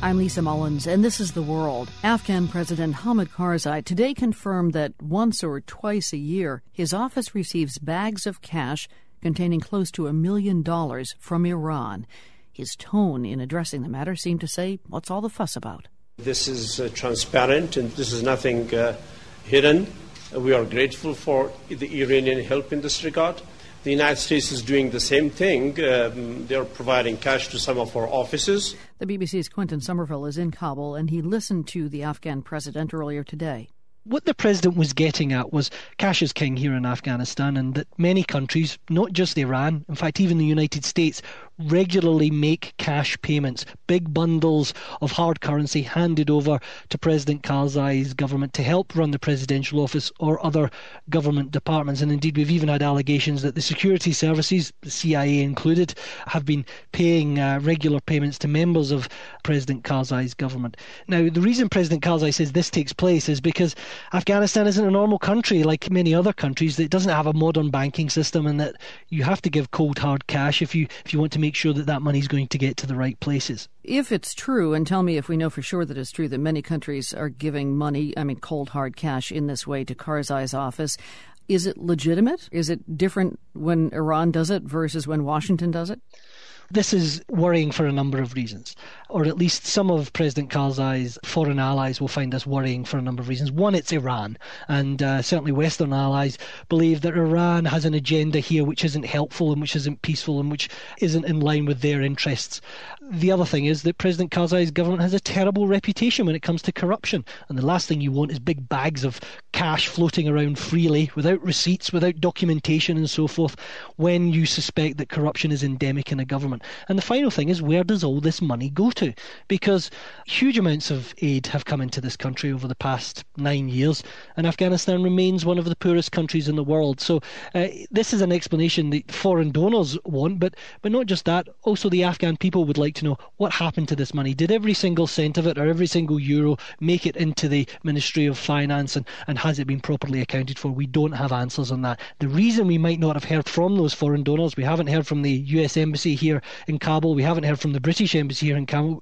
I'm Lisa Mullins, and this is The World. Afghan President Hamid Karzai today confirmed that once or twice a year, his office receives bags of cash containing close to $1 million from Iran. His tone in addressing the matter seemed to say, what's all the fuss about? This is transparent, and this is nothing hidden. We are grateful for the Iranian help in this regard. The United States is doing the same thing. They're providing cash to some of our offices. The BBC's Quentin Somerville is in Kabul, and he listened to the Afghan president earlier today. What the president was getting at was cash is king here in Afghanistan, and that many countries, not just Iran, in fact even the United States, regularly make cash payments, big bundles of hard currency handed over to President Karzai's government to help run the presidential office or other government departments. And indeed, we've even had allegations that the security services, the CIA included, have been paying regular payments to members of President Karzai's government. Now, the reason President Karzai says this takes place is because Afghanistan isn't a normal country like many other countries. It doesn't have a modern banking system, and that you have to give cold hard cash if you want to make sure that that money is going to get to the right places. If it's true, and tell me if we know for sure that it's true, that many countries are giving money, cold hard cash in this way to Karzai's office, is it legitimate? Is it different when Iran does it versus when Washington does it? This is worrying for a number of reasons, or at least some of President Karzai's foreign allies will find this worrying for a number of reasons. One, it's Iran, and certainly Western allies believe that Iran has an agenda here which isn't helpful and which isn't peaceful and which isn't in line with their interests. The other thing is that President Karzai's government has a terrible reputation when it comes to corruption, and the last thing you want is big bags of cash floating around freely without receipts, without documentation and so forth, when you suspect that corruption is endemic in a government. And the final thing is, where does all this money go to? Because huge amounts of aid have come into this country over the past 9 years, and Afghanistan remains one of the poorest countries in the world. So this is an explanation that foreign donors want, but not just that. Also, the Afghan people would like to know what happened to this money. Did every single cent of it or every single euro make it into the Ministry of Finance, and has it been properly accounted for? We don't have answers on that. The reason we might not have heard from those foreign donors, we haven't heard from the US Embassy here in Kabul, we haven't heard from the British Embassy here in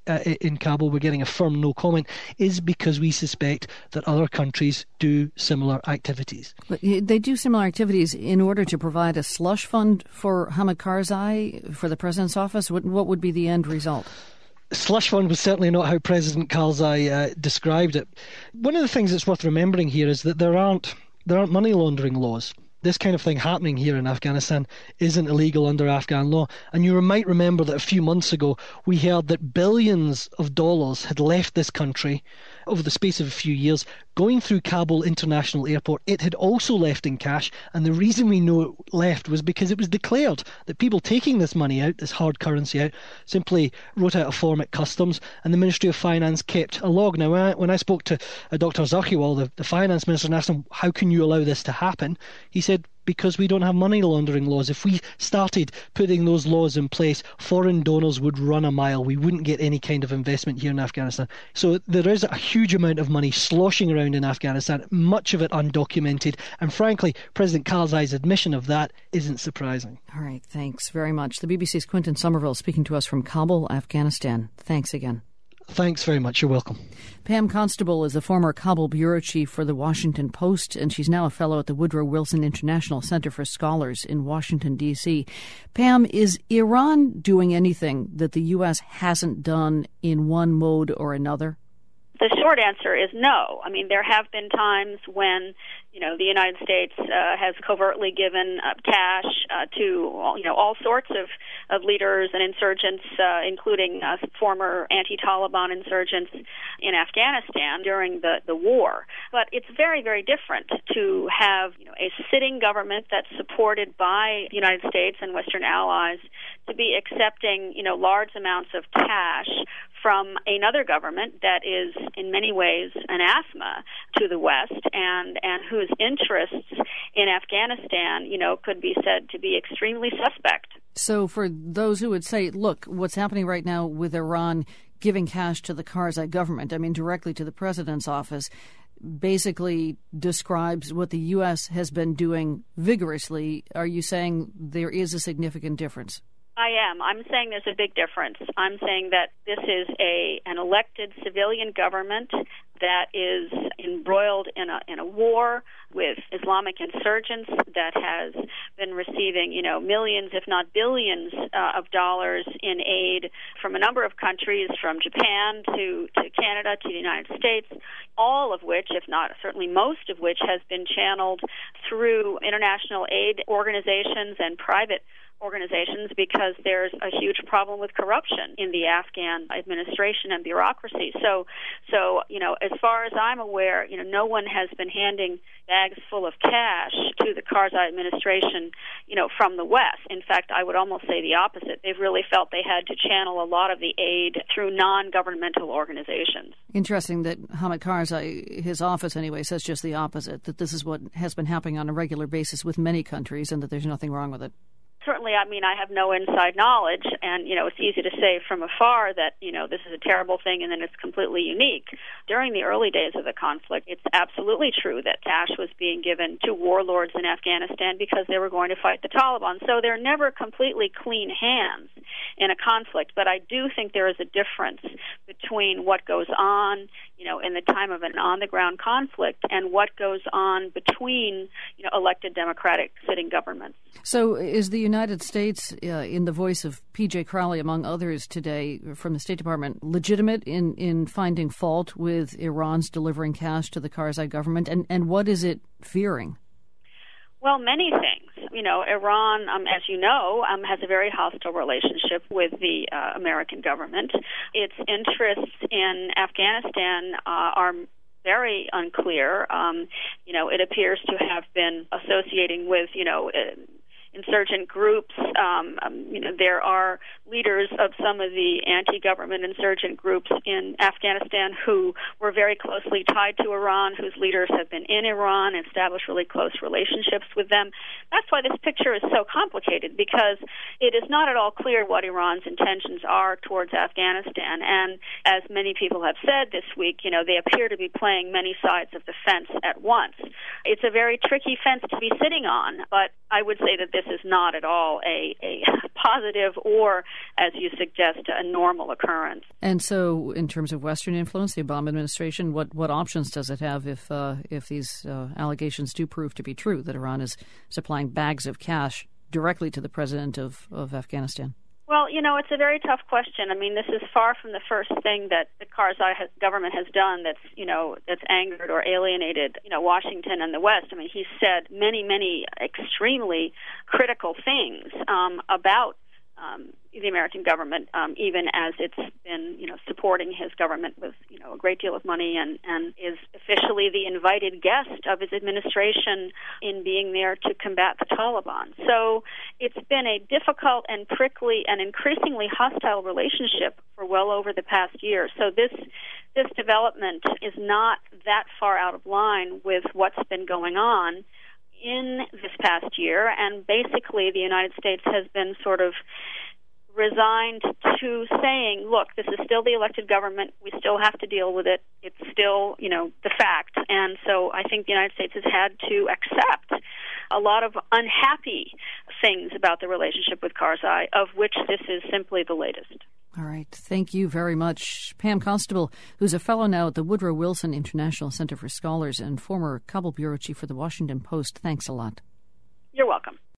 Kabul, we're getting a firm no comment, is because we suspect that other countries do similar activities. But they do similar activities in order to provide a slush fund for Hamid Karzai, for the president's office? What would be the end result? Slush fund was certainly not how President Karzai described it. One of the things that's worth remembering here is that there aren't money laundering laws. This kind of thing happening here in Afghanistan isn't illegal under Afghan law. And you might remember that a few months ago we heard that billions of dollars had left this country over the space of a few years, going through Kabul International Airport. It had also left in cash, and the reason we know it left was because it was declared that people taking this money out, this hard currency out, simply wrote out a form at customs, and the Ministry of Finance kept a log. Now, when I spoke to Dr. Zakhiwal, the finance minister, and asked him, how can you allow this to happen? He said, because we don't have money laundering laws. If we started putting those laws in place, foreign donors would run a mile. We wouldn't get any kind of investment here in Afghanistan. So there is a huge amount of money sloshing around in Afghanistan, much of it undocumented. And frankly, President Karzai's admission of that isn't surprising. All right, thanks very much. The BBC's Quentin Somerville speaking to us from Kabul, Afghanistan. Thanks again. Thanks very much. You're welcome. Pam Constable is the former Kabul bureau chief for the Washington Post, and she's now a fellow at the Woodrow Wilson International Center for Scholars in Washington, D.C. Pam, is Iran doing anything that the U.S. hasn't done in one mode or another? The short answer is no. I mean, there have been times when, the United States has covertly given cash to, all sorts of leaders and insurgents, including former anti-Taliban insurgents in Afghanistan during the war. But it's very, very different to have, a sitting government that's supported by the United States and Western allies to be accepting, large amounts of cash from another government that is in many ways anathema to the West and whose interests in Afghanistan, could be said to be extremely suspect. So for those who would say, look, what's happening right now with Iran giving cash to the Karzai government, directly to the president's office, basically describes what the U.S. has been doing vigorously. Are you saying there is a significant difference? I am. I'm saying there's a big difference. I'm saying that this is an elected civilian government that is embroiled in a war with Islamic insurgents that has been receiving, millions, if not billions, of dollars in aid from a number of countries, from Japan to Canada to the United States, all of which, if not certainly most of which, has been channeled through international aid organizations and private organizations, because there's a huge problem with corruption in the Afghan administration and bureaucracy. So as far as I'm aware, no one has been handing bags full of cash to the Karzai administration, from the West. In fact, I would almost say the opposite. They've really felt they had to channel a lot of the aid through non-governmental organizations. Interesting that Hamid Karzai, his office anyway, says just the opposite, that this is what has been happening on a regular basis with many countries and that there's nothing wrong with it. Certainly, I have no inside knowledge, and, it's easy to say from afar that, this is a terrible thing and then it's completely unique. During the early days of the conflict, it's absolutely true that cash was being given to warlords in Afghanistan because they were going to fight the Taliban. So they're never completely clean hands in a conflict, but I do think there is a difference between what goes on, in the time of an on-the-ground conflict and what goes on between, elected democratic sitting governments. So is the United States, in the voice of P.J. Crowley, among others today from the State Department, legitimate in finding fault with Iran's delivering cash to the Karzai government? And what is it fearing? Well, many things. Iran, as you know, has a very hostile relationship with the American government. Its interests in Afghanistan are very unclear. It appears to have been associating with, insurgent groups. There are leaders of some of the anti-government insurgent groups in Afghanistan who were very closely tied to Iran, whose leaders have been in Iran and established really close relationships with them. That's why this picture is so complicated, because it is not at all clear what Iran's intentions are towards Afghanistan. And as many people have said this week, they appear to be playing many sides of the fence at once. It's a very tricky fence to be sitting on, but I would say that this is not at all a positive or, as you suggest, a normal occurrence. And so, in terms of Western influence, the Obama administration, what options does it have if these allegations do prove to be true, that Iran is supplying bags of cash directly to the president of Afghanistan? Well, it's a very tough question. This is far from the first thing that the Karzai government has done that's angered or alienated, Washington and the West. He's said many, many extremely critical things about the American government, even as it's been, supporting his government with, a great deal of money and is officially the invited guest of his administration in being there to combat the Taliban. So it's been a difficult and prickly and increasingly hostile relationship for well over the past year. So this development is not that far out of line with what's been going on in this past year, and basically the United States has been sort of resigned to saying, look, this is still the elected government. We still have to deal with it. It's still, the fact. And so I think the United States has had to accept a lot of unhappy things about the relationship with Karzai, of which this is simply the latest. All right. Thank you very much. Pam Constable, who's a fellow now at the Woodrow Wilson International Center for Scholars and former Kabul bureau chief for the Washington Post. Thanks a lot. You're welcome.